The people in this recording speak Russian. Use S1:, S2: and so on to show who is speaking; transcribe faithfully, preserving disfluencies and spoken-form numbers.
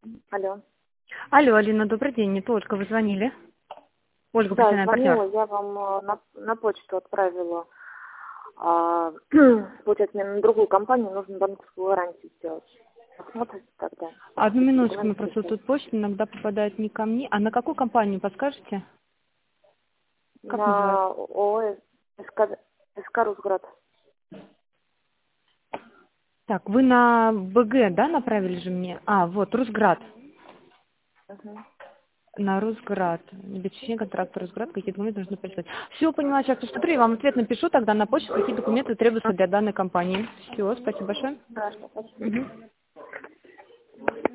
S1: Алло.
S2: Алло, Алина, добрый день. Это Ольга, вы звонили? Ольга,
S1: Да,
S2: профессиональный
S1: звонила,
S2: партнер.
S1: я вам э, на, на почту отправила. А, получается, мне на другую компанию нужно банковскую гарантию сделать. Посмотрите тогда.
S2: Одну минуточку, мы
S1: Документы
S2: просто
S1: пришлют.
S2: тут почта иногда попадает не ко мне. А на какую компанию подскажете? Как называется?
S1: На ООО СК, СК Русград.
S2: Так, вы на БГ, да, направили же мне? А, вот, Русград.
S1: Угу.
S2: На Русград. Обеспечение контракта Русград, какие документы нужно прислать. Все, поняла, сейчас посмотрю, я вам ответ напишу тогда на почту, какие документы требуются для данной компании. Все, спасибо большое.
S1: Хорошо, спасибо.
S2: Мгм.